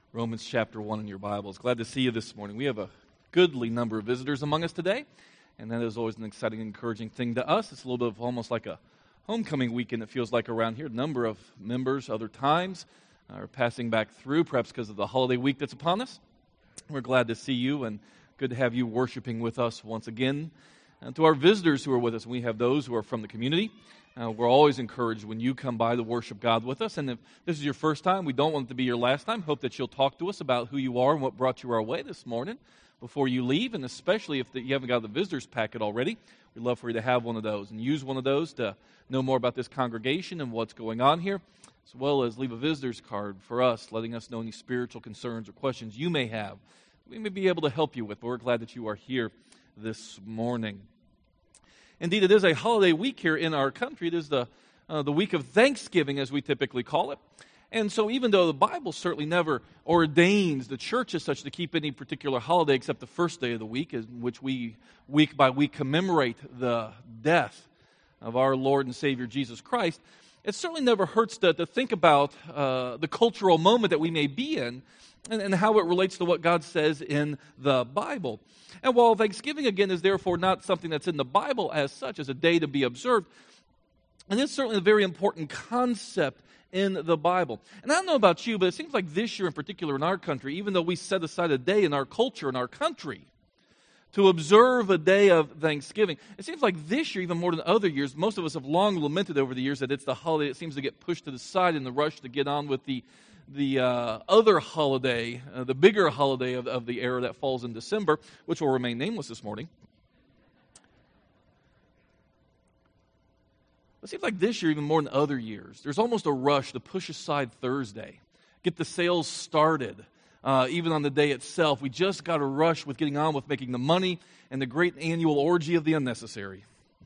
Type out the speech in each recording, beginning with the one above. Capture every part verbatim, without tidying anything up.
Romans chapter one in your Bibles. Glad to see you this morning. We have a goodly number of visitors among us today, and that is always an exciting, encouraging thing to us. It's a little bit of almost like a homecoming weekend, it feels like around here. A number of members other times are passing back through, perhaps because of the holiday week that's upon us. We're glad to see you, and good to have you worshiping with us once again. And to our visitors who are with us, we have those who are from the community. Uh, we're always encouraged when you come by to worship God with us. And if this is your first time, we don't want it to be your last time. Hope that you'll talk to us about who you are and what brought you our way this morning before you leave. And especially if the, you haven't got the visitors packet already, we'd love for you to have one of those and use one of those to know more about this congregation and what's going on here, as well as leave a visitor's card for us, letting us know any spiritual concerns or questions you may have. We may be able to help you with, but we're glad that you are here this morning. Indeed, it is a holiday week here in our country. It is the uh, the week of Thanksgiving, as we typically call it. And so even though the Bible certainly never ordains the church as such to keep any particular holiday except the first day of the week, in which we week by week commemorate the death of our Lord and Savior Jesus Christ, it certainly never hurts to, to think about uh, the cultural moment that we may be in and, and how it relates to what God says in the Bible. And while Thanksgiving, again, is therefore not something that's in the Bible as such, as a day to be observed, and it's certainly a very important concept in the Bible. And I don't know about you, but it seems like this year in particular in our country, even though we set aside a day in our culture, in our country, to observe a day of Thanksgiving, it seems like this year, even more than other years, most of us have long lamented over the years that it's the holiday that seems to get pushed to the side in the rush to get on with the the uh, other holiday, uh, the bigger holiday of, of the era that falls in December, which will remain nameless this morning. It seems like this year, even more than other years, there's almost a rush to push aside Thursday, get the sales started, uh, even on the day itself. We just got to rush with getting on with making the money and the great annual orgy of the unnecessary.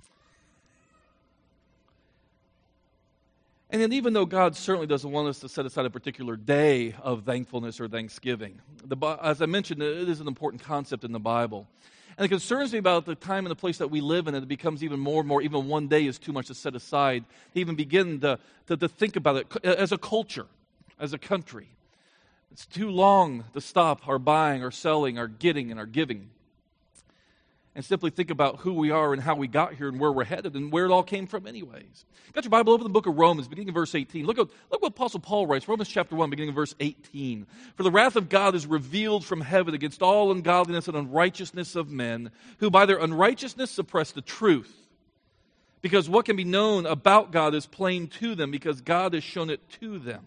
And then even though God certainly doesn't want us to set aside a particular day of thankfulness or thanksgiving, the, as I mentioned, it is an important concept in the Bible. And it concerns me about the time and the place that we live in, and it becomes even more and more, even one day is too much to set aside, to even begin to, to, to think about it as a culture, as a country. It's too long to stop our buying, our selling, our getting, and our giving. And simply think about who we are and how we got here and where we're headed and where it all came from anyways. Got your Bible open, the book of Romans, beginning in verse eighteen. Look, at, look what Apostle Paul writes, Romans chapter one, beginning in verse eighteen. For the wrath of God is revealed from heaven against all ungodliness and unrighteousness of men, who by their unrighteousness suppress the truth. Because what can be known about God is plain to them, because God has shown it to them.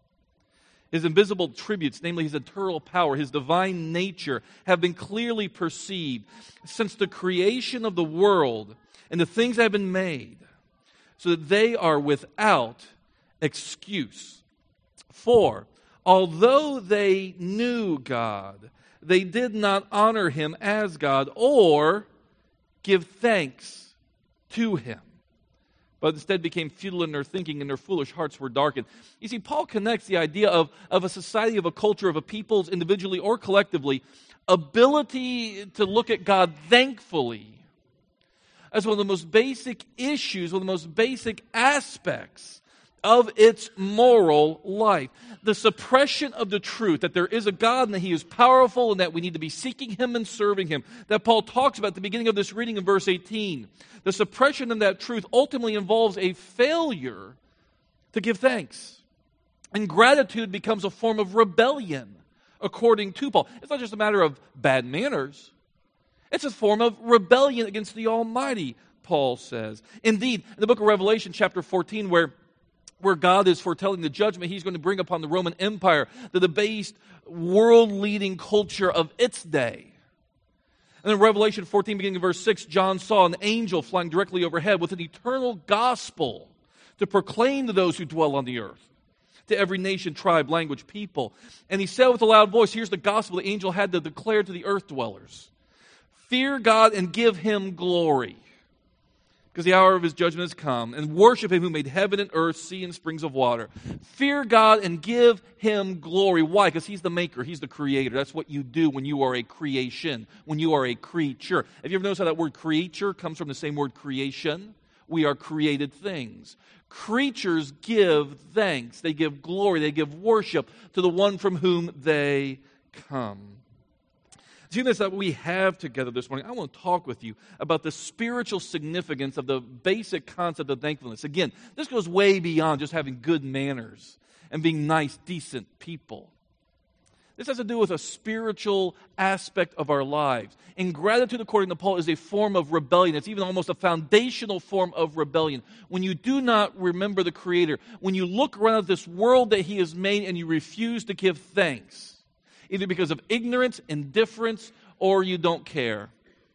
His invisible attributes, namely His eternal power, His divine nature, have been clearly perceived since the creation of the world and the things that have been made, so that they are without excuse. For, although they knew God, they did not honor Him as God or give thanks to Him, but instead became futile in their thinking, and their foolish hearts were darkened. You see, Paul connects the idea of, of a society, of a culture, of a people's, individually or collectively, ability to look at God thankfully as one of the most basic issues, one of the most basic aspects of its moral life. The suppression of the truth that there is a God and that He is powerful and that we need to be seeking Him and serving Him, that Paul talks about at the beginning of this reading in verse eighteen. The suppression of that truth ultimately involves a failure to give thanks. And gratitude becomes a form of rebellion, according to Paul. It's not just a matter of bad manners. It's a form of rebellion against the Almighty, Paul says. Indeed, in the book of Revelation, chapter fourteen, where where God is foretelling the judgment He's going to bring upon the Roman Empire, the debased, world-leading culture of its day. And in Revelation fourteen, beginning in verse six, John saw an angel flying directly overhead with an eternal gospel to proclaim to those who dwell on the earth, to every nation, tribe, language, people. And he said with a loud voice, here's the gospel the angel had to declare to the earth dwellers. Fear God and give Him glory, because the hour of His judgment has come, and worship Him who made heaven and earth, sea and springs of water. Fear God and give Him glory. Why? Because He's the maker. He's the creator. That's what you do when you are a creation, when you are a creature. Have you ever noticed how that word creature comes from the same word creation? We are created things. Creatures give thanks. They give glory. They give worship to the one from whom they come. Seeing this that we have together this morning, I want to talk with you about the spiritual significance of the basic concept of thankfulness. Again, this goes way beyond just having good manners and being nice, decent people. This has to do with a spiritual aspect of our lives. Ingratitude, according to Paul, is a form of rebellion. It's even almost a foundational form of rebellion. When you do not remember the Creator, when you look around at this world that He has made and you refuse to give thanks, either because of ignorance, indifference, or you don't care.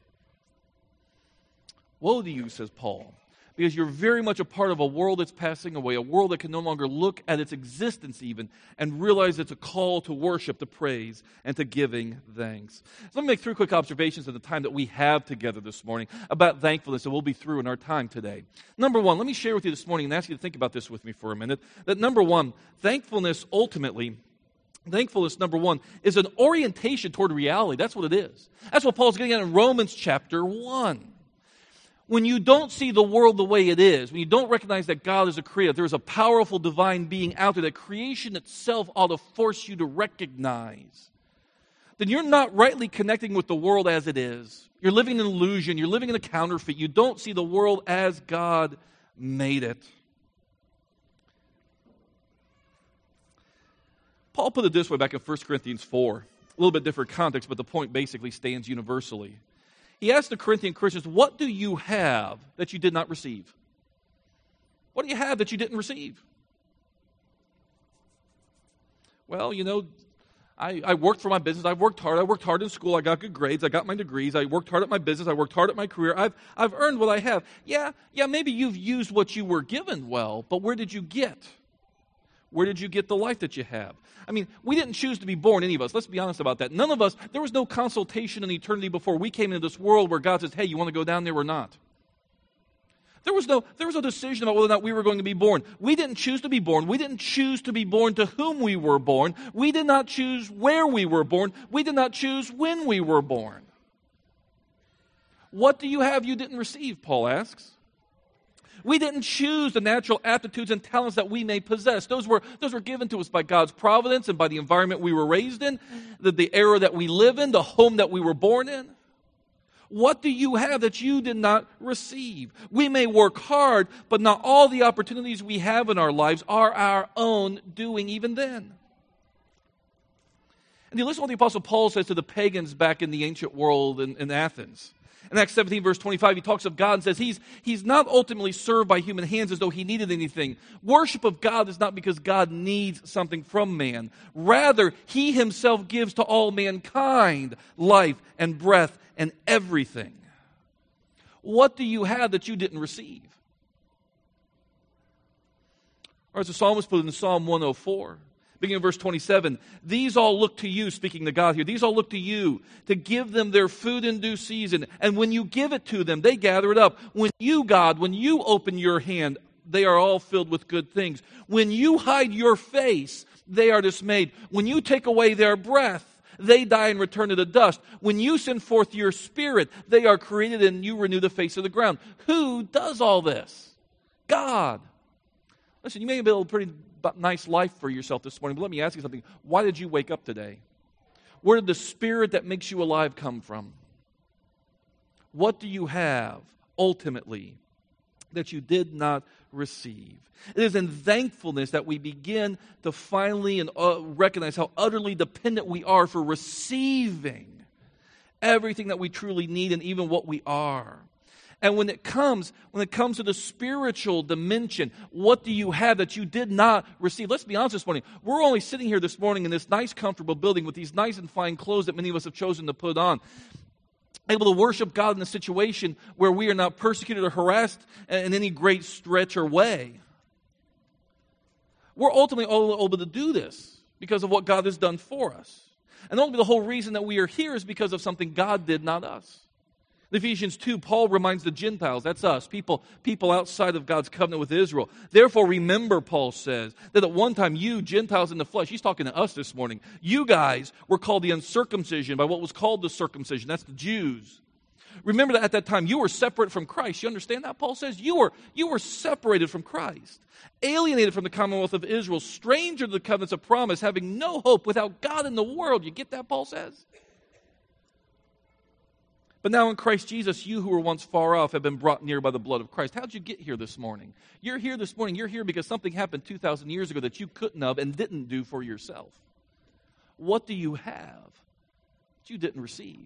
Woe to you, says Paul, because you're very much a part of a world that's passing away, a world that can no longer look at its existence even and realize it's a call to worship, to praise, and to giving thanks. So let me make three quick observations of the time that we have together this morning about thankfulness that we'll be through in our time today. Number one, let me share with you this morning and ask you to think about this with me for a minute, that number one, thankfulness ultimately Thankfulness, number one, is an orientation toward reality. That's what it is. That's what Paul's getting at in Romans chapter one. When you don't see the world the way it is, when you don't recognize that God is a creator, there is a powerful divine being out there that creation itself ought to force you to recognize, then you're not rightly connecting with the world as it is. You're living in an illusion. You're living in a counterfeit. You don't see the world as God made it. Paul put it this way back in First Corinthians four. A little bit different context, but the point basically stands universally. He asked the Corinthian Christians, what do you have that you did not receive? What do you have that you didn't receive? Well, you know, I, I worked for my business. I worked hard. I worked hard in school. I got good grades. I got my degrees. I worked hard at my business. I worked hard at my career. I've, I've earned what I have. Yeah, yeah, maybe you've used what you were given well, but where did you get? Where did you get the life that you have? I mean, we didn't choose to be born, any of us. Let's be honest about that. None of us, there was no consultation in eternity before we came into this world where God says, hey, you want to go down there or not? There was no, there was no decision about whether or not we were going to be born. We didn't choose to be born. We didn't choose to be born to whom we were born. We did not choose where we were born. We did not choose when we were born. What do you have you didn't receive, Paul asks? We didn't choose the natural aptitudes and talents that we may possess. Those were, those were given to us by God's providence and by the environment we were raised in, the, the era that we live in, the home that we were born in. What do you have that you did not receive? We may work hard, but not all the opportunities we have in our lives are our own doing even then. And you listen to what the Apostle Paul says to the pagans back in the ancient world in, in Athens. In Acts seventeen, verse twenty-five, he talks of God and says he's, he's not ultimately served by human hands as though he needed anything. Worship of God is not because God needs something from man. Rather, he himself gives to all mankind life and breath and everything. What do you have that you didn't receive? Or as the psalmist put it in Psalm one oh four, beginning of verse twenty-seven, these all look to you, speaking to God here, these all look to you to give them their food in due season. And when you give it to them, they gather it up. When you, God, when you open your hand, they are all filled with good things. When you hide your face, they are dismayed. When you take away their breath, they die and return to the dust. When you send forth your spirit, they are created and you renew the face of the ground. Who does all this? God. Listen, you may have built a pretty nice life for yourself this morning, but let me ask you something. Why did you wake up today? Where did the spirit that makes you alive come from? What do you have, ultimately, that you did not receive? It is in thankfulness that we begin to finally and uh, recognize how utterly dependent we are for receiving everything that we truly need and even what we are. And when it comes, when it comes to the spiritual dimension, what do you have that you did not receive? Let's be honest this morning. We're only sitting here this morning in this nice, comfortable building with these nice and fine clothes that many of us have chosen to put on, able to worship God in a situation where we are not persecuted or harassed in any great stretch or way. We're ultimately all able to do this because of what God has done for us. And ultimately the whole reason that we are here is because of something God did, not us. In Ephesians two, Paul reminds the Gentiles, that's us, people, people outside of God's covenant with Israel. Therefore, remember, Paul says, that at one time you, Gentiles in the flesh, he's talking to us this morning, you guys were called the uncircumcision by what was called the circumcision, that's the Jews. Remember that at that time you were separate from Christ. You understand that? Paul says you were, you were separated from Christ, alienated from the commonwealth of Israel, stranger to the covenants of promise, having no hope, without God in the world. You get that, Paul says? But now in Christ Jesus, you who were once far off have been brought near by the blood of Christ. How'd you get here this morning? You're here this morning. You're here because something happened two thousand years ago that you couldn't have and didn't do for yourself. What do you have that you didn't receive?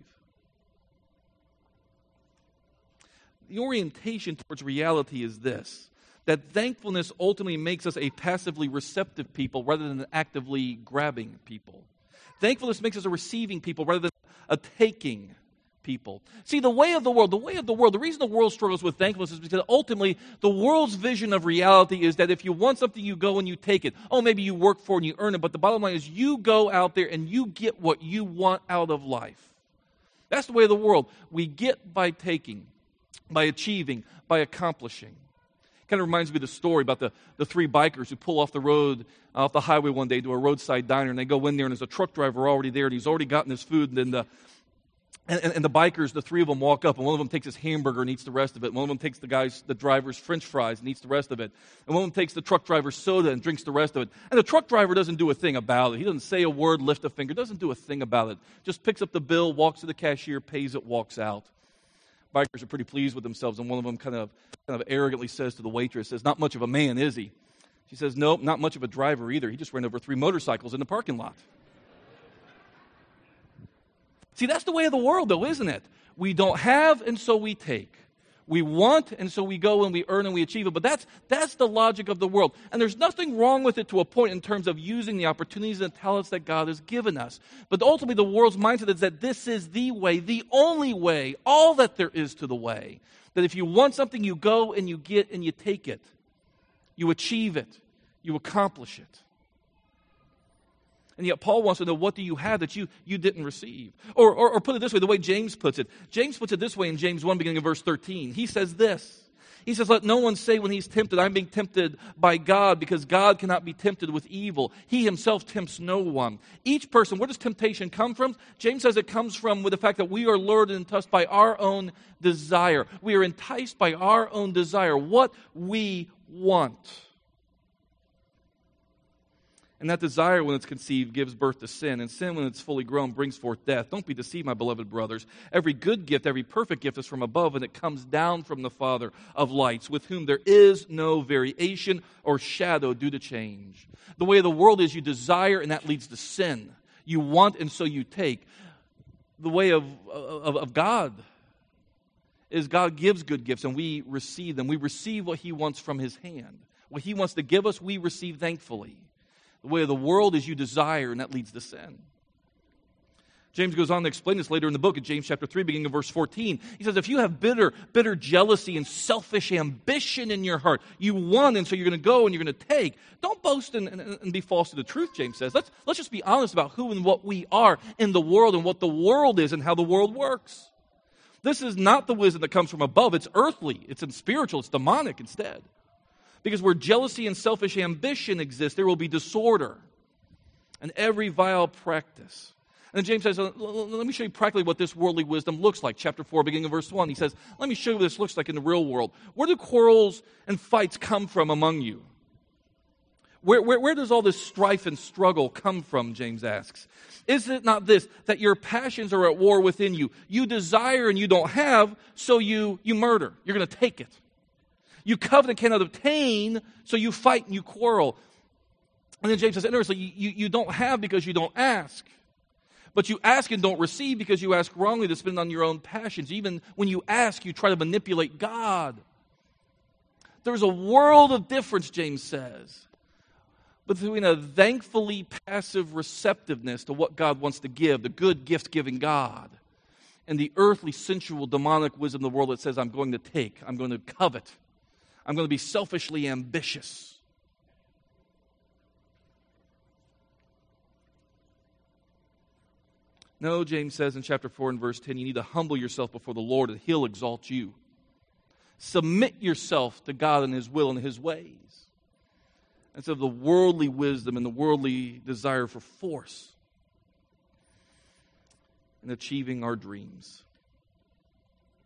The orientation towards reality is this, that thankfulness ultimately makes us a passively receptive people rather than an actively grabbing people. Thankfulness makes us a receiving people rather than a taking people. See, the way of the world, the way of the world, the reason the world struggles with thankfulness is because ultimately the world's vision of reality is that if you want something, you go and you take it. Oh, maybe you work for it and you earn it, but the bottom line is you go out there and you get what you want out of life. That's the way of the world. We get by taking, by achieving, by accomplishing. Kind of reminds me of the story about the, the three bikers who pull off the road, off the highway one day to a roadside diner, and they go in there and there's a truck driver already there and he's already gotten his food, and then the And, and, and the bikers, the three of them walk up, and one of them takes his hamburger and eats the rest of it. One of them takes the guy's, the driver's French fries and eats the rest of it. And one of them takes the truck driver's soda and drinks the rest of it. And the truck driver doesn't do a thing about it. He doesn't say a word, lift a finger, doesn't do a thing about it. Just picks up the bill, walks to the cashier, pays it, walks out. Bikers are pretty pleased with themselves, and one of them kind of, kind of arrogantly says to the waitress, says, "Not much of a man, is he?" She says, "Nope, not much of a driver either. He just ran over three motorcycles in the parking lot." See, that's the way of the world, though, isn't it? We don't have, and so we take. We want, and so we go and we earn and we achieve it. But that's that's the logic of the world. And there's nothing wrong with it to a point in terms of using the opportunities and talents that God has given us. But ultimately, the world's mindset is that this is the way, the only way, all that there is to the way. That if you want something, you go and you get and you take it. You achieve it. You accomplish it. And yet Paul wants to know, what do you have that you, you didn't receive? Or, or, or put it this way, the way James puts it. James puts it this way in James one, beginning of verse thirteen. He says this. He says, "Let no one say when he's tempted, I'm being tempted by God, because God cannot be tempted with evil. He himself tempts no one." Each person, where does temptation come from? James says it comes from with the fact that we are lured and enticed by our own desire. We are enticed by our own desire, what we want. And that desire, when it's conceived, gives birth to sin. And sin, when it's fully grown, brings forth death. Don't be deceived, my beloved brothers. Every good gift, every perfect gift is from above, and it comes down from the Father of lights, with whom there is no variation or shadow due to change. The way of the world is you desire, and that leads to sin. You want, and so you take. The way of, of, of God is God gives good gifts, and we receive them. We receive what He wants from His hand. What He wants to give us, we receive thankfully. The way of the world is you desire, and that leads to sin. James goes on to explain this later in the book, in James chapter three, beginning of verse fourteen. He says, if you have bitter, bitter jealousy and selfish ambition in your heart, you want, and so you're going to go and you're going to take. Don't boast and, and, and be false to the truth, James says. Let's, let's just be honest about who and what we are in the world and what the world is and how the world works. This is not the wisdom that comes from above. It's earthly. It's spiritual. It's demonic instead. Because where jealousy and selfish ambition exist, there will be disorder and every vile practice. And then James says, let me show you practically what this worldly wisdom looks like. Chapter four, beginning of verse one, he says, let me show you what this looks like in the real world. Where do quarrels and fights come from among you? Where, where, where does all this strife and struggle come from, James asks? Is it not this, that your passions are at war within you? You desire and you don't have, so you, you murder. You're going to take it. You covet and cannot obtain, so you fight and you quarrel. And then James says, interestingly, you, you don't have because you don't ask. But you ask and don't receive because you ask wrongly to spend on your own passions. Even when you ask, you try to manipulate God. There's a world of difference, James says, between a thankfully passive receptiveness to what God wants to give, the good gift-giving God, and the earthly, sensual, demonic wisdom of the world that says, I'm going to take, I'm going to covet, I'm going to be selfishly ambitious. No, James says in chapter four and verse ten, you need to humble yourself before the Lord and He'll exalt you. Submit yourself to God and His will and His ways. Instead of the worldly wisdom and the worldly desire for force in achieving our dreams.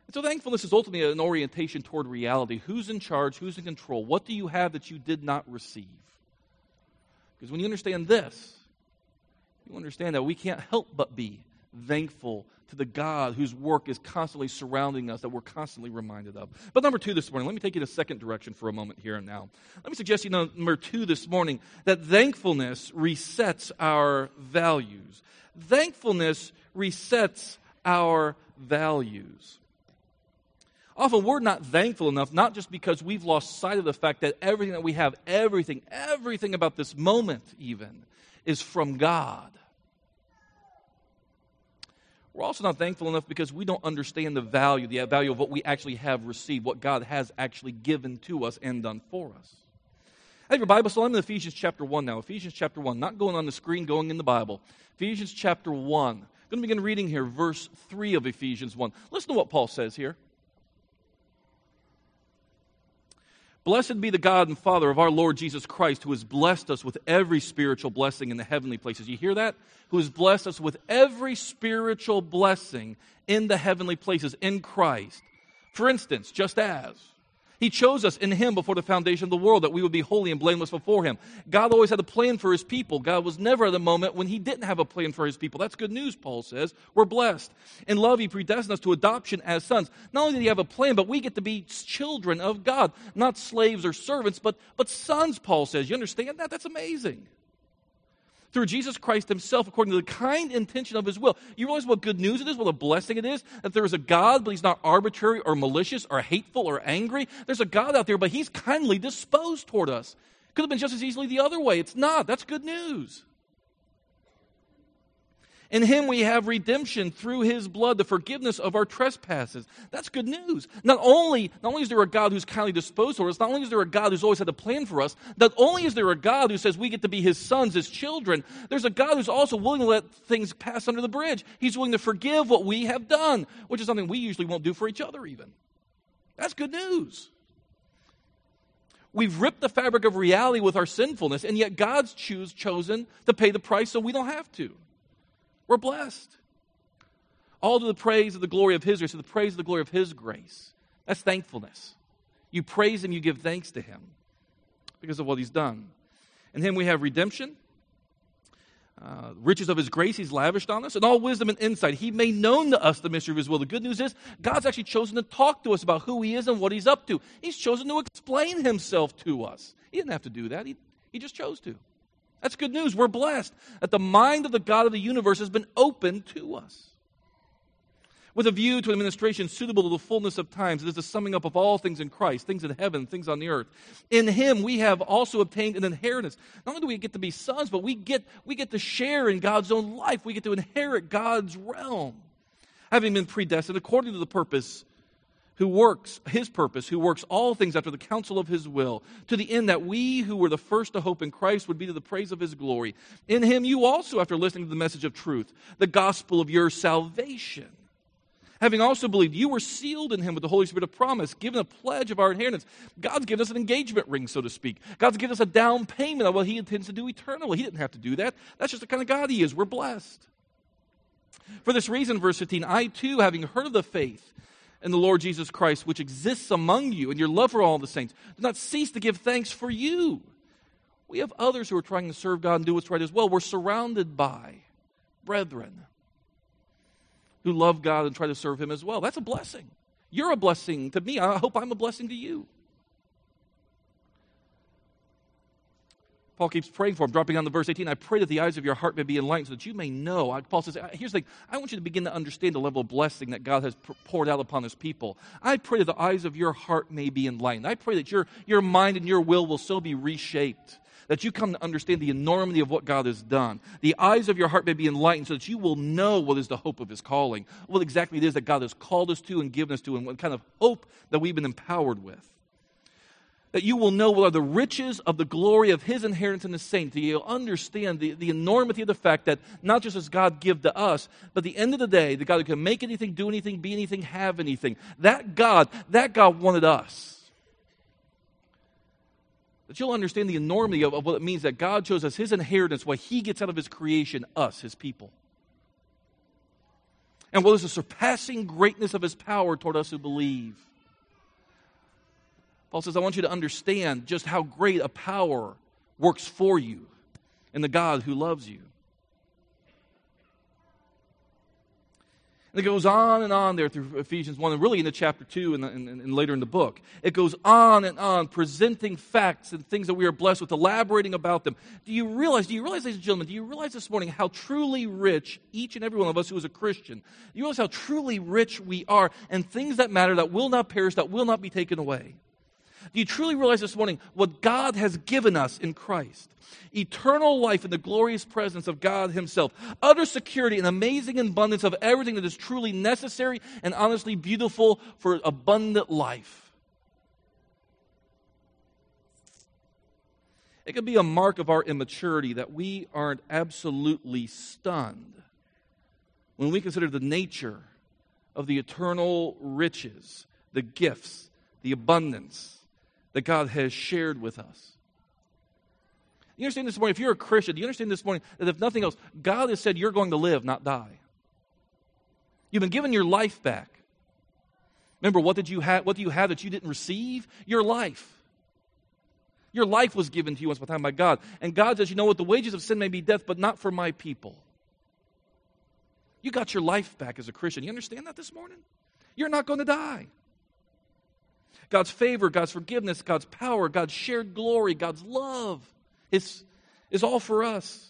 So thankfulness is ultimately an orientation toward reality. Who's in charge? Who's in control? What do you have that you did not receive? Because when you understand this, you understand that we can't help but be thankful to the God whose work is constantly surrounding us, that we're constantly reminded of. But number two this morning, let me take you to a second direction for a moment here and now. Let me suggest you know, number two this morning, that thankfulness resets our values. Thankfulness resets our values. Often we're not thankful enough, not just because we've lost sight of the fact that everything that we have, everything, everything about this moment even, is from God. We're also not thankful enough because we don't understand the value, the value of what we actually have received, what God has actually given to us and done for us. I have your Bible, so I'm in Ephesians chapter one now. Ephesians chapter one, not going on the screen, going in the Bible. Ephesians chapter one. I'm going to begin reading here, verse three of Ephesians one. Listen to what Paul says here. Blessed be the God and Father of our Lord Jesus Christ, who has blessed us with every spiritual blessing in the heavenly places. You hear that? Who has blessed us with every spiritual blessing in the heavenly places in Christ. For instance, just as He chose us in Him before the foundation of the world, that we would be holy and blameless before Him. God always had a plan for His people. God was never at a moment when He didn't have a plan for His people. That's good news, Paul says. We're blessed. In love, He predestined us to adoption as sons. Not only did He have a plan, but we get to be children of God. Not slaves or servants, but, but sons, Paul says. You understand that? That's amazing. Through Jesus Christ Himself, according to the kind intention of His will. You realize what good news it is, what a blessing it is? That there is a God, but He's not arbitrary or malicious or hateful or angry. There's a God out there, but He's kindly disposed toward us. Could have been just as easily the other way. It's not. That's good news. In Him we have redemption through His blood, the forgiveness of our trespasses. That's good news. Not only, not only is there a God who's kindly disposed toward us, not only is there a God who's always had a plan for us, not only is there a God who says we get to be His sons, His children, there's a God who's also willing to let things pass under the bridge. He's willing to forgive what we have done, which is something we usually won't do for each other even. That's good news. We've ripped the fabric of reality with our sinfulness, and yet God's choose, chosen to pay the price so we don't have to. We're blessed. All to the praise of the glory of His grace, to the praise of the glory of His grace. That's thankfulness. You praise Him, you give thanks to Him because of what He's done. In Him we have redemption, uh, riches of His grace He's lavished on us, and all wisdom and insight. He made known to us the mystery of His will. The good news is God's actually chosen to talk to us about who He is and what He's up to. He's chosen to explain Himself to us. He didn't have to do that. He, he just chose to. That's good news. We're blessed that the mind of the God of the universe has been opened to us. With a view to an administration suitable to the fullness of times, it is the summing up of all things in Christ, things in heaven, things on the earth. In Him we have also obtained an inheritance. Not only do we get to be sons, but we get, we get to share in God's own life. We get to inherit God's realm. Having been predestined according to the purpose who works, His purpose, who works all things after the counsel of His will, to the end that we who were the first to hope in Christ would be to the praise of His glory. In Him you also, after listening to the message of truth, the gospel of your salvation, having also believed, you were sealed in Him with the Holy Spirit of promise, given a pledge of our inheritance. God's given us an engagement ring, so to speak. God's given us a down payment on what He intends to do eternally. He didn't have to do that. That's just the kind of God He is. We're blessed. For this reason, verse fifteen, I too, having heard of the faith in the Lord Jesus Christ, which exists among you, and your love for all the saints, do not cease to give thanks for you. We have others who are trying to serve God and do what's right as well. We're surrounded by brethren who love God and try to serve Him as well. That's a blessing. You're a blessing to me. I hope I'm a blessing to you. Paul keeps praying for him, dropping down to verse eighteen. I pray that the eyes of your heart may be enlightened so that you may know. Paul says, here's the thing. I want you to begin to understand the level of blessing that God has poured out upon His people. I pray that the eyes of your heart may be enlightened. I pray that your, your mind and your will will so be reshaped that you come to understand the enormity of what God has done. The eyes of your heart may be enlightened so that you will know what is the hope of His calling, what exactly it is that God has called us to and given us to, and what kind of hope that we've been empowered with. That you will know what are the riches of the glory of His inheritance in the saints. That you'll understand the, the enormity of the fact that not just does God give to us, but at the end of the day, the God who can make anything, do anything, be anything, have anything. That God, that God wanted us. That you'll understand the enormity of, of what it means that God chose as His inheritance, what He gets out of His creation, us, His people. And what is the surpassing greatness of his power toward us who believe? Paul says, I want you to understand just how great a power works for you in the God who loves you. And it goes on and on there through Ephesians one, and really into chapter two and, and, and later in the book. It goes on and on, presenting facts and things that we are blessed with, elaborating about them. Do you realize, do you realize, ladies and gentlemen, do you realize this morning how truly rich each and every one of us who is a Christian, do you realize how truly rich we are and things that matter that will not perish, that will not be taken away? Do you truly realize this morning what God has given us in Christ? Eternal life in the glorious presence of God himself. Utter security and amazing abundance of everything that is truly necessary and honestly beautiful for abundant life. It could be a mark of our immaturity that we aren't absolutely stunned when we consider the nature of the eternal riches, the gifts, the abundance that God has shared with us. You understand this morning, if you're a Christian, do you understand this morning that if nothing else, God has said you're going to live, not die. You've been given your life back. Remember, what did you have, what do you have that you didn't receive? Your life. Your life was given to you once upon a time by God. And God says, you know what, the wages of sin may be death, but not for my people. You got your life back as a Christian. You understand that this morning? You're not going to die. God's favor, God's forgiveness, God's power, God's shared glory, God's love is, is all for us.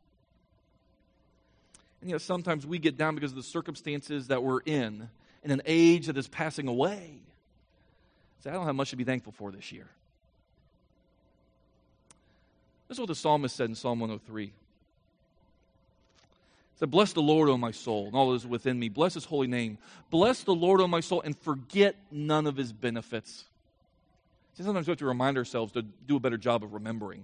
And yet sometimes we get down because of the circumstances that we're in, in an age that is passing away. Say, I don't have much to be thankful for this year. This is what the psalmist said in Psalm one oh three. It said, bless the Lord, O my soul, and all that is within me. Bless his holy name. Bless the Lord, O my soul, and forget none of his benefits. See, sometimes we have to remind ourselves to do a better job of remembering.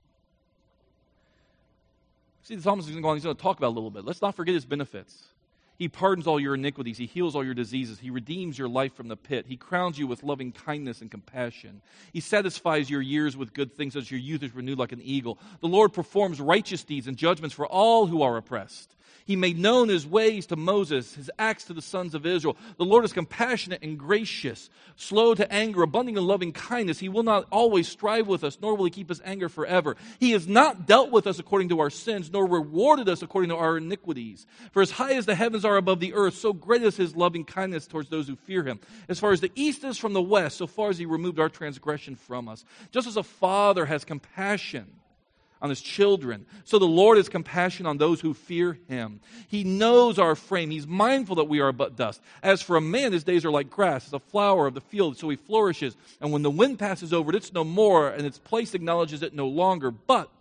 See, the psalmist is going to go on, he's going to talk about it a little bit. Let's not forget his benefits. He pardons all your iniquities. He heals all your diseases. He redeems your life from the pit. He crowns you with loving kindness and compassion. He satisfies your years with good things as your youth is renewed like an eagle. The Lord performs righteous deeds and judgments for all who are oppressed. He made known his ways to Moses, his acts to the sons of Israel. The Lord is compassionate and gracious, slow to anger, abundant in loving kindness. He will not always strive with us, nor will he keep his anger forever. He has not dealt with us according to our sins, nor rewarded us according to our iniquities. For as high as the heavens are above the earth, so great is his loving kindness towards those who fear him. As far as the east is from the west, so far as he removed our transgression from us. Just as a father has compassion on his children, so the Lord has compassion on those who fear him. He knows our frame. He's mindful that we are but dust. As for a man, his days are like grass, as a flower of the field, so he flourishes. And when the wind passes over it, it's no more, and its place acknowledges it no longer. But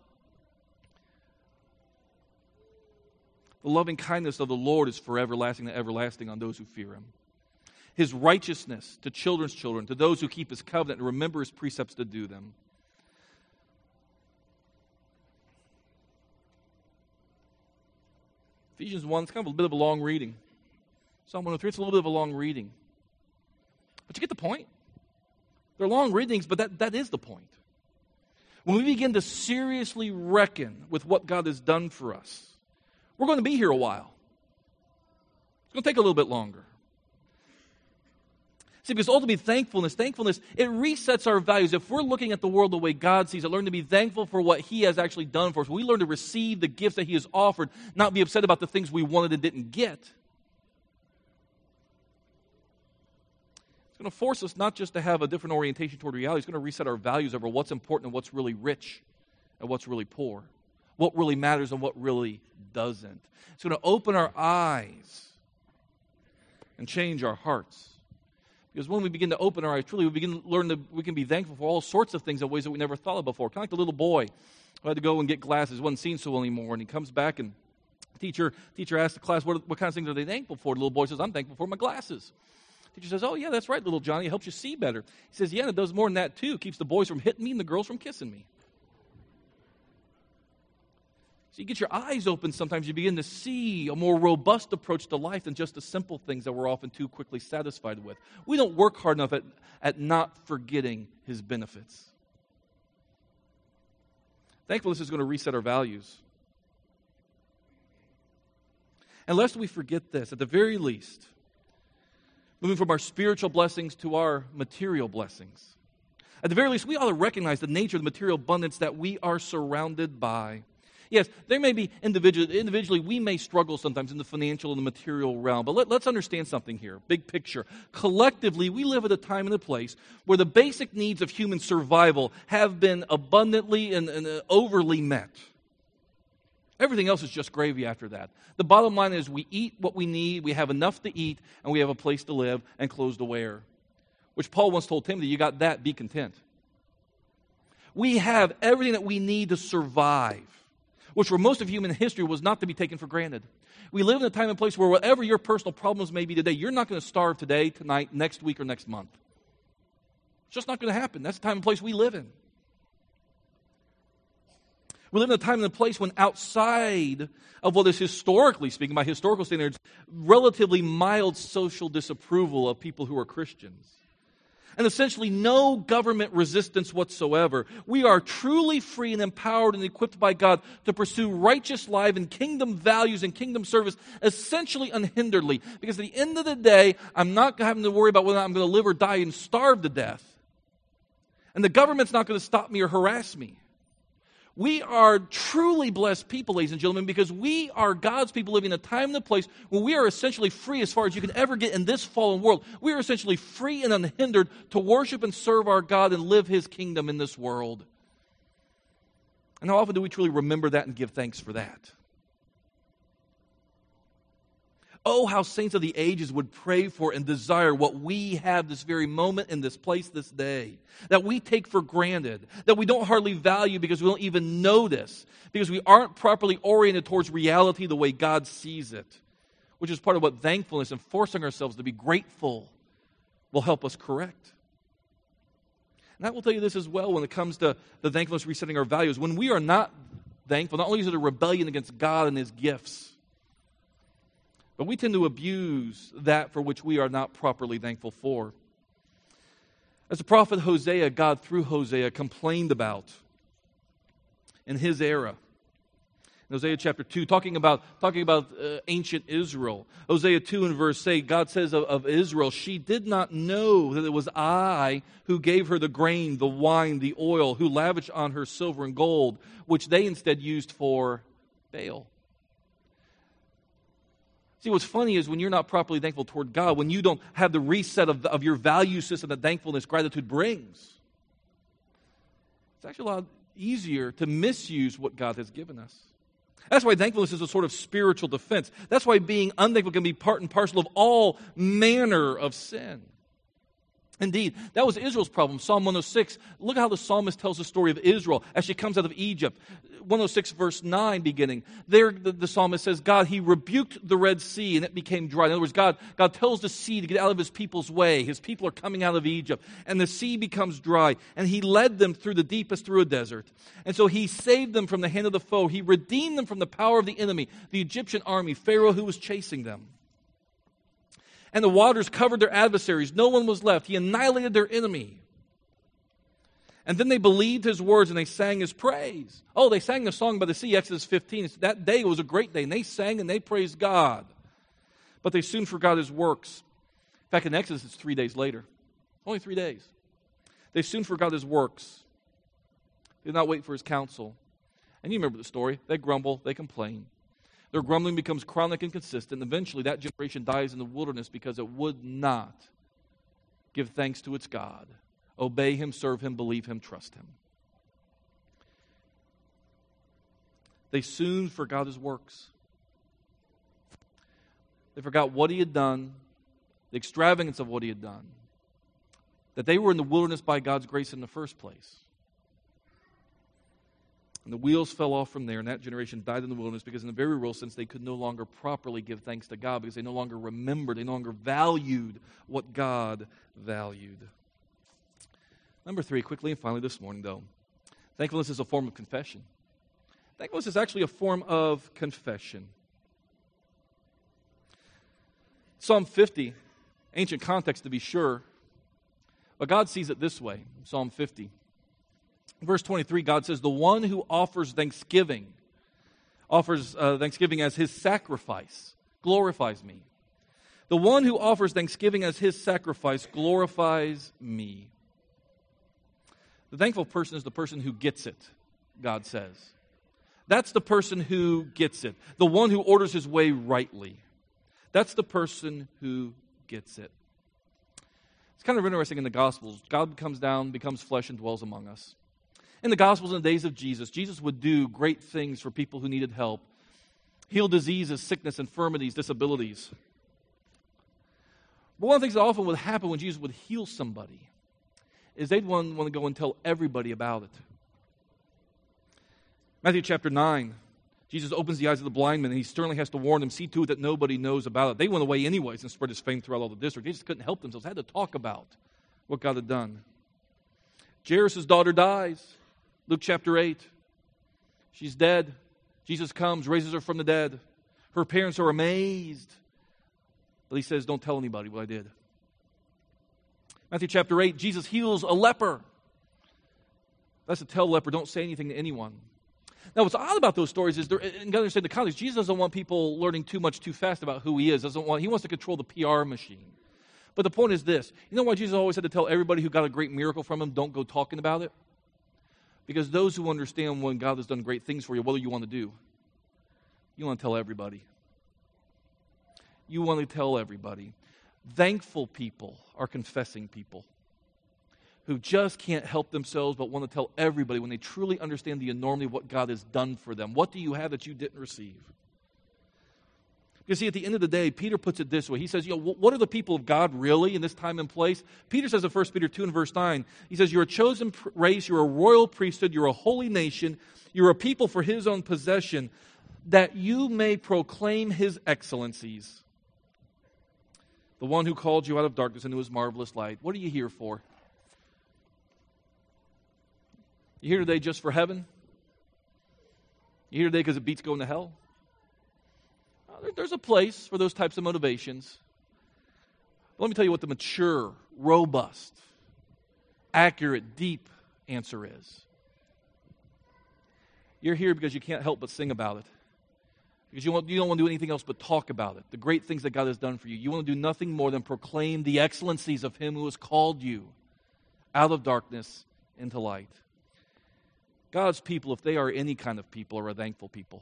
the loving kindness of the Lord is for everlasting and everlasting on those who fear him. His righteousness to children's children, to those who keep his covenant and remember his precepts to do them. Ephesians one, it's kind of a bit of a long reading. Psalm one oh three, it's a little bit of a long reading. But you get the point. They're long readings, but that, that is the point. When we begin to seriously reckon with what God has done for us, we're going to be here a while. It's going to take a little bit longer. See, because ultimately thankfulness, thankfulness, it resets our values. If we're looking at the world the way God sees it, learn to be thankful for what he has actually done for us. We learn to receive the gifts that he has offered, not be upset about the things we wanted and didn't get. It's going to force us not just to have a different orientation toward reality, it's going to reset our values over what's important and what's really rich and what's really poor, what really matters and what really doesn't. It's going to open our eyes and change our hearts. Because when we begin to open our eyes, truly, we begin to learn that we can be thankful for all sorts of things in ways that we never thought of before. Kind of like the little boy who had to go and get glasses, wasn't seen so well anymore, and he comes back and teacher teacher asks the class, what, what kind of things are they thankful for? The little boy says, I'm thankful for my glasses. Teacher says, oh, yeah, that's right, little Johnny. It helps you see better. He says, yeah, and it does more than that, too. It keeps the boys from hitting me and the girls from kissing me. So you get your eyes open sometimes, you begin to see a more robust approach to life than just the simple things that we're often too quickly satisfied with. We don't work hard enough at, at not forgetting his benefits. Thankfulness is going to reset our values. And lest we forget this, at the very least, moving from our spiritual blessings to our material blessings, at the very least, we ought to recognize the nature of the material abundance that we are surrounded by. Yes, there may be individual, individually, we may struggle sometimes in the financial and the material realm, but let, let's understand something here, big picture. Collectively, we live at a time and a place where the basic needs of human survival have been abundantly and, and uh, overly met. Everything else is just gravy after that. The bottom line is we eat what we need, we have enough to eat, and we have a place to live and clothes to wear. Which Paul once told Timothy, you got that, be content. We have everything that we need to survive, which for most of human history was not to be taken for granted. We live in a time and place where whatever your personal problems may be today, you're not going to starve today, tonight, next week, or next month. It's just not going to happen. That's the time and place we live in. We live in a time and a place when outside of what is historically speaking, by historical standards, relatively mild social disapproval of people who are Christians, and essentially no government resistance whatsoever, we are truly free and empowered and equipped by God to pursue righteous life and kingdom values and kingdom service essentially unhinderedly. Because at the end of the day, I'm not having to worry about whether I'm going to live or die and starve to death. And the government's not going to stop me or harass me. We are truly blessed people, ladies and gentlemen, because we are God's people living in a time and a place where we are essentially free as far as you can ever get in this fallen world. We are essentially free and unhindered to worship and serve our God and live His kingdom in this world. And how often do we truly remember that and give thanks for that? Oh, how saints of the ages would pray for and desire what we have this very moment in this place this day, that we take for granted, that we don't hardly value because we don't even notice, because we aren't properly oriented towards reality the way God sees it, which is part of what thankfulness and forcing ourselves to be grateful will help us correct. And I will tell you this as well when it comes to the thankfulness resetting our values. When we are not thankful, not only is it a rebellion against God and His gifts, but we tend to abuse that for which we are not properly thankful for. As the prophet Hosea, God through Hosea complained about in his era. In Hosea chapter two, talking about, talking about uh, ancient Israel. Hosea two and verse eight, God says of, of Israel, she did not know that it was I who gave her the grain, the wine, the oil, who lavished on her silver and gold, which they instead used for Baal. See, what's funny is when you're not properly thankful toward God, when you don't have the reset of, of your value system that thankfulness, gratitude brings, it's actually a lot easier to misuse what God has given us. That's why thankfulness is a sort of spiritual defense. That's why being unthankful can be part and parcel of all manner of sin. Indeed, that was Israel's problem. Psalm one oh six, look at how the psalmist tells the story of Israel as she comes out of Egypt. one oh six verse nine beginning. There the, the psalmist says, God, He rebuked the Red Sea and it became dry. In other words, God, God tells the sea to get out of His people's way. His people are coming out of Egypt. And the sea becomes dry. And He led them through the deepest through a desert. And so He saved them from the hand of the foe. He redeemed them from the power of the enemy, the Egyptian army, Pharaoh who was chasing them. And the waters covered their adversaries. No one was left. He annihilated their enemy. And then they believed His words and they sang His praise. Oh, they sang the song by the sea, Exodus fifteen. That day was a great day. And they sang and they praised God. But they soon forgot His works. In fact, in Exodus, it's three days later. Only three days. They soon forgot His works. They did not wait for His counsel. And you remember the story. They grumble. They complain. Their grumbling becomes chronic and consistent. Eventually, that generation dies in the wilderness because it would not give thanks to its God, obey Him, serve Him, believe Him, trust Him. They soon forgot His works. They forgot what He had done, the extravagance of what He had done, that they were in the wilderness by God's grace in the first place. And the wheels fell off from there, and that generation died in the wilderness because in the very real sense they could no longer properly give thanks to God because they no longer remembered, they no longer valued what God valued. Number three, quickly and finally this morning though, thankfulness is a form of confession. Thankfulness is actually a form of confession. Psalm fifty, ancient context to be sure, but God sees it this way, Psalm fifty. Verse twenty-three, God says, the one who offers thanksgiving, offers uh, thanksgiving as his sacrifice. glorifies me. The one who offers thanksgiving as his sacrifice glorifies me. The thankful person is the person who gets it, God says. That's the person who gets it, the one who orders his way rightly. That's the person who gets it. It's kind of interesting in the Gospels. God comes down, becomes flesh, and dwells among us. In the Gospels, in the days of Jesus, Jesus would do great things for people who needed help. Heal diseases, sickness, infirmities, disabilities. But one of the things that often would happen when Jesus would heal somebody is they'd want, want to go and tell everybody about it. Matthew chapter nine, Jesus opens the eyes of the blind man, and he sternly has to warn them, see to it that nobody knows about it. They went away anyways and spread his fame throughout all the district. They just couldn't help themselves. They had to talk about what God had done. Jairus' daughter dies. Luke chapter eight. She's dead. Jesus comes, raises her from the dead. Her parents are amazed. But he says, don't tell anybody what I did. Matthew chapter eight, Jesus heals a leper. That's to tell a leper, don't say anything to anyone. Now, what's odd about those stories is, and you got to understand the context, Jesus doesn't want people learning too much too fast about who he is. Doesn't want, he wants to control the P R machine. But the point is this. You know why Jesus always had to tell everybody who got a great miracle from him, don't go talking about it? Because those who understand when God has done great things for you, what do you want to do? You want to tell everybody. You want to tell everybody. Thankful people are confessing people who just can't help themselves but want to tell everybody when they truly understand the enormity of what God has done for them. What do you have that you didn't receive? You see, at the end of the day, Peter puts it this way. He says, you know, what are the people of God really in this time and place? Peter says in First Peter two and verse nine, he says, you're a chosen race, you're a royal priesthood, you're a holy nation, you're a people for his own possession, that you may proclaim his excellencies. The one who called you out of darkness into his marvelous light. What are you here for? You here today just for heaven? You here today because it beats going to hell? Uh, there's a place for those types of motivations. But let me tell you what the mature, robust, accurate, deep answer is. You're here because you can't help but sing about it. Because you, want, you don't want to do anything else but talk about it. The great things that God has done for you. You want to do nothing more than proclaim the excellencies of him who has called you out of darkness into light. God's people, if they are any kind of people, are a thankful people.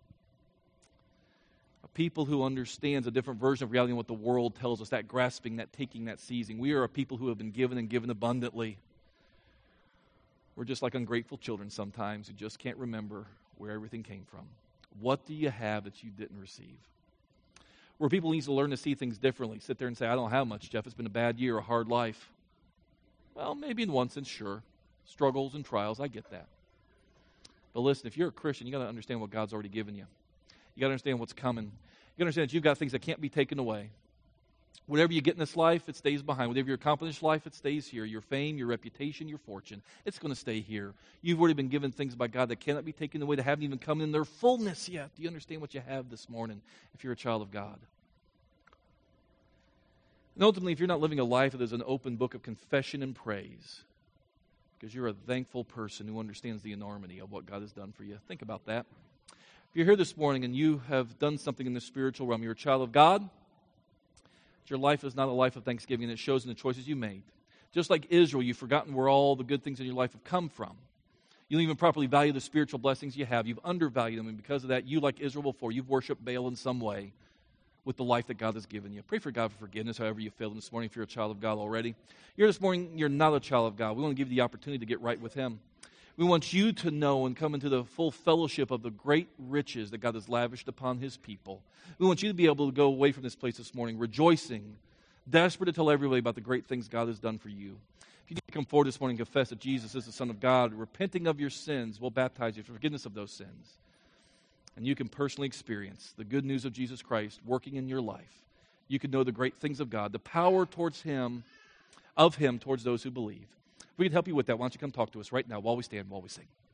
A people who understands a different version of reality than what the world tells us, that grasping, that taking, that seizing. We are a people who have been given and given abundantly. We're just like ungrateful children sometimes who just can't remember where everything came from. What do you have that you didn't receive? Where people need to learn to see things differently. Sit there and say, I don't have much, Jeff. It's been a bad year, a hard life. Well, maybe in one sense, sure. Struggles and trials, I get that. But listen, if you're a Christian, you got to understand what God's already given you. You got to understand what's coming. You got to understand that you've got things that can't be taken away. Whatever you get in this life, it stays behind. Whatever you accomplish in life, it stays here. Your fame, your reputation, your fortune, it's going to stay here. You've already been given things by God that cannot be taken away, that haven't even come in their fullness yet. Do you understand what you have this morning if you're a child of God? And ultimately, if you're not living a life that is an open book of confession and praise, because you're a thankful person who understands the enormity of what God has done for you. Think about that. If you're here this morning and you have done something in the spiritual realm, you're a child of God, your life is not a life of thanksgiving, and it shows in the choices you made. Just like Israel, you've forgotten where all the good things in your life have come from. You don't even properly value the spiritual blessings you have. You've undervalued them, and because of that, you, like Israel before, you've worshiped Baal in some way with the life that God has given you. Pray for God for forgiveness, however you failed this morning, if you're a child of God already. You're this morning, you're not a child of God. We want to give you the opportunity to get right with him. We want you to know and come into the full fellowship of the great riches that God has lavished upon his people. We want you to be able to go away from this place this morning rejoicing, desperate to tell everybody about the great things God has done for you. If you need to come forward this morning and confess that Jesus is the Son of God, repenting of your sins, we'll baptize you for forgiveness of those sins. And you can personally experience the good news of Jesus Christ working in your life. You can know the great things of God, the power towards him, of him towards those who believe. If we can help you with that, why don't you come talk to us right now while we stand, while we sing.